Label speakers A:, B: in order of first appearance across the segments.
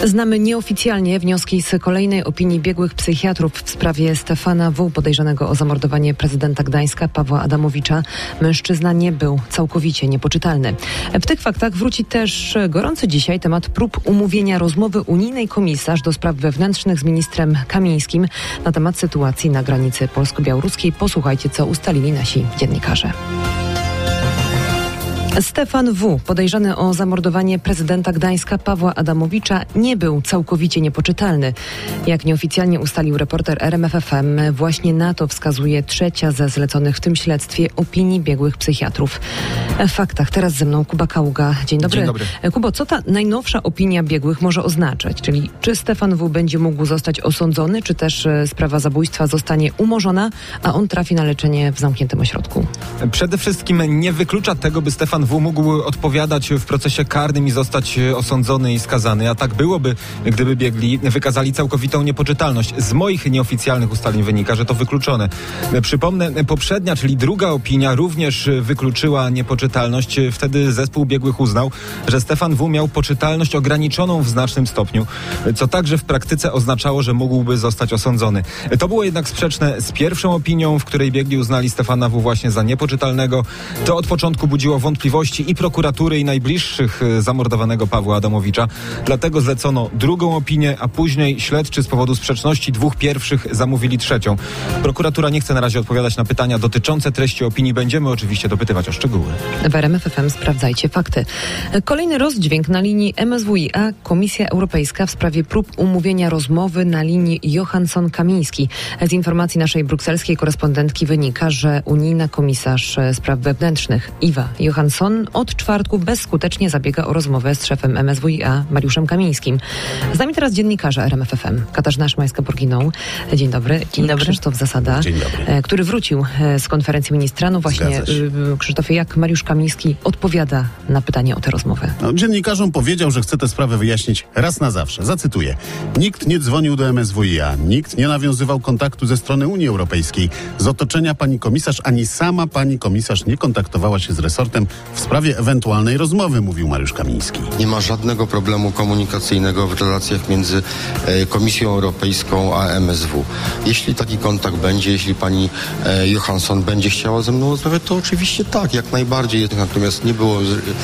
A: Znamy nieoficjalnie wnioski z kolejnej opinii biegłych psychiatrów w sprawie Stefana W., podejrzanego o zamordowanie prezydenta Gdańska Pawła Adamowicza. Mężczyzna nie był całkowicie niepoczytalny. W tych faktach wróci też gorący dzisiaj temat prób umówienia rozmowy unijnej komisarz do spraw wewnętrznych z ministrem Kamińskim na temat sytuacji na granicy polsko-białoruskiej. Posłuchajcie, co ustalili nasi dziennikarze. Stefan W., podejrzany o zamordowanie prezydenta Gdańska Pawła Adamowicza, nie był całkowicie niepoczytalny. Jak nieoficjalnie ustalił reporter RMFFM, właśnie na to wskazuje trzecia ze zleconych w tym śledztwie opinii biegłych psychiatrów. W faktach teraz ze mną Kuba Kaługa. Dzień dobry.
B: Dzień dobry.
A: Kubo, co ta najnowsza opinia biegłych może oznaczać? Czyli czy Stefan W. będzie mógł zostać osądzony, czy też sprawa zabójstwa zostanie umorzona, a on trafi na leczenie w zamkniętym ośrodku?
B: Przede wszystkim nie wyklucza tego, by Stefan W. mógł odpowiadać w procesie karnym i zostać osądzony i skazany. A tak byłoby, gdyby biegli wykazali całkowitą niepoczytalność. Z moich nieoficjalnych ustaleń wynika, że to wykluczone. Przypomnę, poprzednia, czyli druga opinia również wykluczyła niepoczytalność. Wtedy zespół biegłych uznał, że Stefan W. miał poczytalność ograniczoną w znacznym stopniu, co także w praktyce oznaczało, że mógłby zostać osądzony. To było jednak sprzeczne z pierwszą opinią, w której biegli uznali Stefana W. właśnie za niepoczytalnego. To od początku budziło wątpliwości i prokuratury, i najbliższych zamordowanego Pawła Adamowicza. Dlatego zlecono drugą opinię, a później śledczy z powodu sprzeczności dwóch pierwszych zamówili trzecią. Prokuratura nie chce na razie odpowiadać na pytania dotyczące treści opinii. Będziemy oczywiście dopytywać o szczegóły.
A: W RMFFM sprawdzajcie fakty. Kolejny rozdźwięk na linii MSWiA. Komisja Europejska w sprawie prób umówienia rozmowy na linii Johansson-Kamiński. Z informacji naszej brukselskiej korespondentki wynika, że unijna komisarz spraw wewnętrznych Ewa Johansson od czwartku bezskutecznie zabiega o rozmowę z szefem MSWiA Mariuszem Kamińskim. Z nami teraz dziennikarze RMFFM Katarzyna Szymańska-Borginą. Dzień dobry. Dzień dobry. Krzysztof Zasada,
C: Dzień dobry.
A: Który wrócił z konferencji ministra. No właśnie, Krzysztofie, jak Mariusz Kamiński odpowiada na pytanie o tę rozmowę?
C: Dziennikarzom powiedział, że chce tę sprawę wyjaśnić raz na zawsze. Zacytuję. Nikt nie dzwonił do MSWiA, nikt nie nawiązywał kontaktu ze strony Unii Europejskiej, z otoczenia pani komisarz, ani sama pani komisarz nie kontaktowała się z resortem w sprawie ewentualnej rozmowy, mówił Mariusz Kamiński.
D: Nie ma żadnego problemu komunikacyjnego w relacjach między Komisją Europejską a MSW. Jeśli taki kontakt będzie, jeśli pani Johansson będzie chciała ze mną rozmawiać, to oczywiście tak, jak najbardziej. Natomiast nie było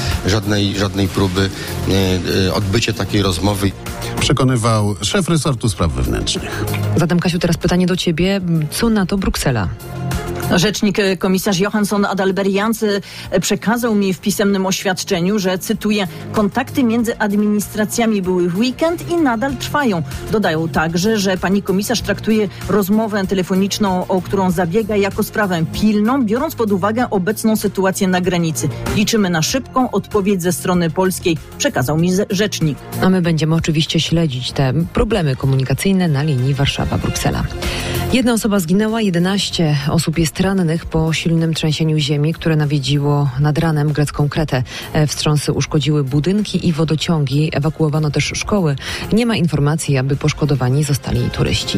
D: żadnej próby odbycia takiej rozmowy.
C: Przekonywał szef resortu spraw wewnętrznych.
A: Zatem, Kasiu, teraz pytanie do ciebie. Co na to Bruksela?
E: Rzecznik komisarz Johansson Adalbert przekazał mi w pisemnym oświadczeniu, że, cytuję, kontakty między administracjami były w weekend i nadal trwają. Dodają także, że pani komisarz traktuje rozmowę telefoniczną, o którą zabiega, jako sprawę pilną, biorąc pod uwagę obecną sytuację na granicy. Liczymy na szybką odpowiedź ze strony polskiej, przekazał mi rzecznik.
A: A my będziemy oczywiście śledzić te problemy komunikacyjne na linii Warszawa-Bruksela. Jedna osoba zginęła, 11 osób jest rannych po silnym trzęsieniu ziemi, które nawiedziło nad ranem grecką Kretę. Wstrząsy uszkodziły budynki i wodociągi, ewakuowano też szkoły. Nie ma informacji, aby poszkodowani zostali turyści.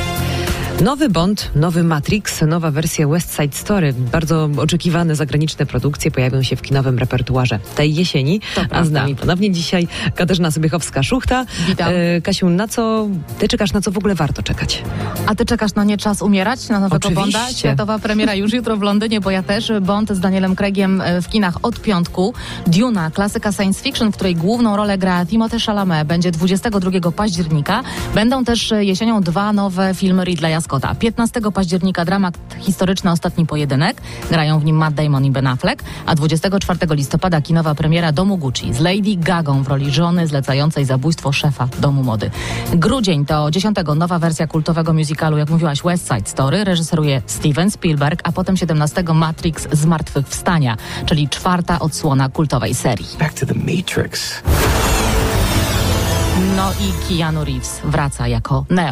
A: Nowy Bond, nowy Matrix, nowa wersja West Side Story. Bardzo oczekiwane zagraniczne produkcje pojawią się w kinowym repertuarze tej jesieni. A z nami ponownie dzisiaj Katarzyna Sobiechowska-Szuchta.
F: Witam.
A: Kasiu, ty czekasz, na co w ogóle warto czekać?
F: A ty czekasz na Nie czas umierać, na nowego
A: Oczywiście.
F: Bonda? Światowa premiera już jutro w Londynie, bo ja też. Bond z Danielem Craigiem w kinach od piątku. Duna, klasyka science fiction, w której główną rolę gra Timothée Chalamet, będzie 22 października. Będą też jesienią dwa nowe filmy Ridleya Scotta. 15 października dramat historyczny Ostatni pojedynek. Grają w nim Matt Damon i Ben Affleck. A 24 listopada kinowa premiera Domu Gucci z Lady Gagą w roli żony zlecającej zabójstwo szefa domu mody. Grudzień to 10 nowa wersja kultowego musicalu, jak mówiłaś, West Side Story. Reżyseruje Steven Spielberg, a potem 17 Matrix Zmartwychwstania, czyli czwarta odsłona kultowej serii.
G: Back to the Matrix.
F: No i Keanu Reeves wraca jako Neo.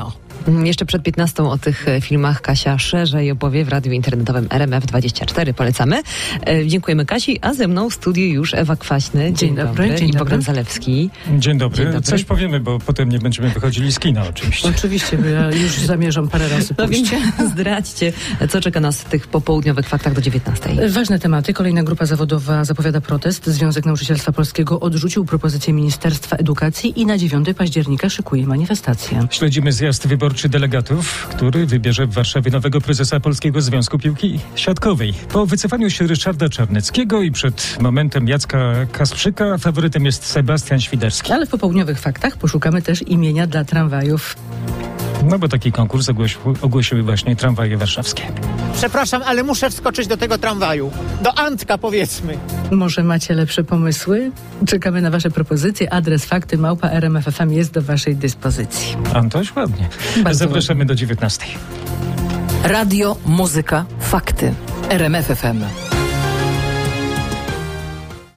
A: Jeszcze przed 15 o tych filmach Kasia szerzej opowie w radiu internetowym RMF24. Polecamy. Dziękujemy Kasi, a ze mną w studiu już Ewa Kwaśny.
G: Dzień dobry.
A: I Bogdan Zalewski.
H: Dzień dobry. Coś powiemy, bo potem nie będziemy wychodzili z kina oczywiście.
G: Oczywiście, bo ja już zamierzam parę razy pójść.
A: Zdradźcie, co czeka nas w tych popołudniowych faktach do 19.
G: Ważne tematy. Kolejna grupa zawodowa zapowiada protest. Związek Nauczycielstwa Polskiego odrzucił propozycję Ministerstwa Edukacji i na 9 października szykuje manifestację.
H: Śledzimy zjazd wyborczy delegatów, który wybierze w Warszawie nowego prezesa Polskiego Związku Piłki Siatkowej. Po wycofaniu się Ryszarda Czarneckiego i przed momentem Jacka Kasprzyka faworytem jest Sebastian Świderski.
G: Ale w popołudniowych faktach poszukamy też imienia dla tramwajów.
H: No bo taki konkurs ogłosiły właśnie tramwaje warszawskie.
I: Przepraszam, ale muszę wskoczyć do tego tramwaju. Do Antka, powiedzmy.
G: Może macie lepsze pomysły? Czekamy na wasze propozycje. Adres fakty@rmf.fm jest do waszej dyspozycji.
H: Antoś, ładnie.
G: Bardzo
H: Zapraszamy do 19.
J: Radio, muzyka, fakty. RMF FM.